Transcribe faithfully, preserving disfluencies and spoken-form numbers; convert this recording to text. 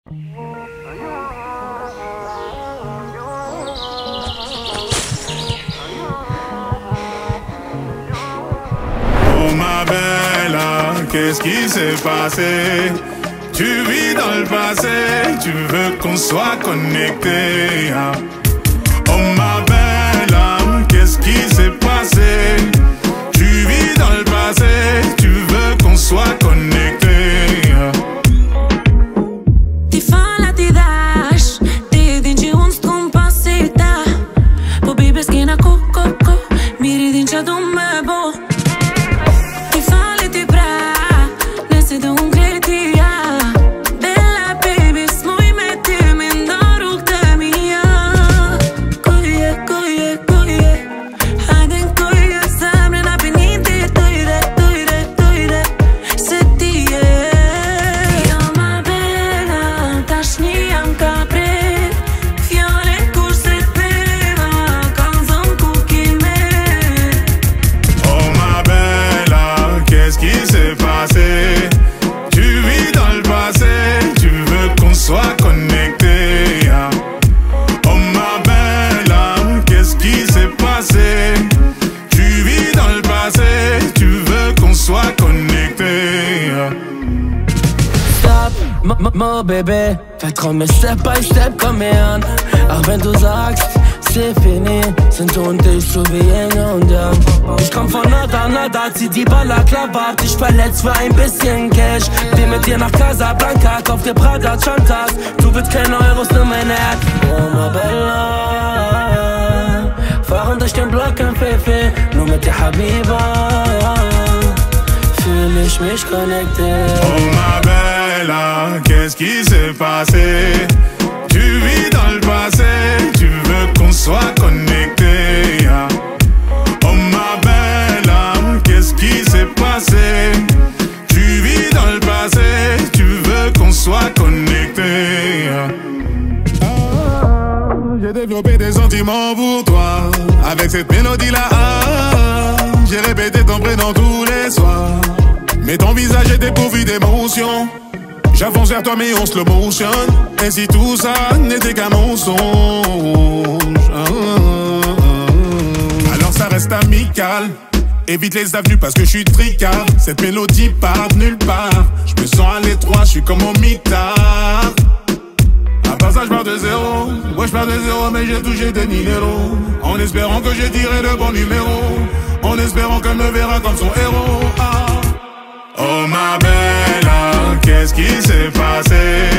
Oh ma belle, qu'est-ce qui s'est passé? Tu vis dans le passé, tu veux qu'on soit connecté. Oh ma belle âme, qu'est-ce qui s'est passé? Tu vis dans le passé, tu veux qu'on soit connecté. Ti fala ti dash, ti din që unë s'kom pasita. Po bibe s'kena ko, ko, ko, miri din që du me bo. Ti fali ti pra, nëse do unë kretia. Bella baby, s'muj me ty, me ndoru këtë mija. Koje, koje, koje, hajde n'koje, zemre na piniti. Tojre, tojre, tojre, se ti je. Jo ma bella, tashni jam ka prit. Fjale kur se t'peva, kanë zon ku kime. Oh ma belle, qu'est-ce qui s'est passé? Tu vis dans le passé, tu veux qu'on soit connecté. Oh ma belle, qu'est-ce qui s'est passé? Tu vis dans le passé, tu veux qu'on soit connecté. Stop, mo, mo, mo bébé. Fais trop mes step by step comme en. Auch wenn du sagst, c'est fini, sind und ich so wie Yin und Yang. Ich komm von nada, nada, zieh die Balaklava, dich verletzt für ein bisschen Cash. Geh mit dir nach Casablanca, kauf dir Prada, Chantas. Du willst keine Euros, nur mein Herz. Oh ma bella, fahren durch den Block im Fefe, nur mit der Habiba fühl ich mich connected. Oh ma belle, qu'est-ce qui s'est passé? Tu vis dans le passé, tu veux qu'on soit connecté. Oh ma belle, qu'est-ce qui s'est passé? Tu vis dans le passé, tu veux qu'on soit connecté. J'ai développé des sentiments pour toi. Avec cette mélodie-là, j'ai répété ton prénom tous les soirs. Mais ton visage est dépourvu d'émotion. J'avance vers toi mais on slow motion. Et si tout ça n'était qu'un mensonge, alors ça reste amical. Évite les avenues parce que je suis tricard. Cette mélodie part de nulle part. Je me sens à l'étroit, je suis comme au mitard. À part ça je pars de zéro. Ouais je pars de zéro mais j'ai touché des numéros. En espérant que j'ai tiré le bon numéro. En espérant qu'elle me verra comme son héros. Ah. Oh ma belle, qu'est-ce qui s'est passé?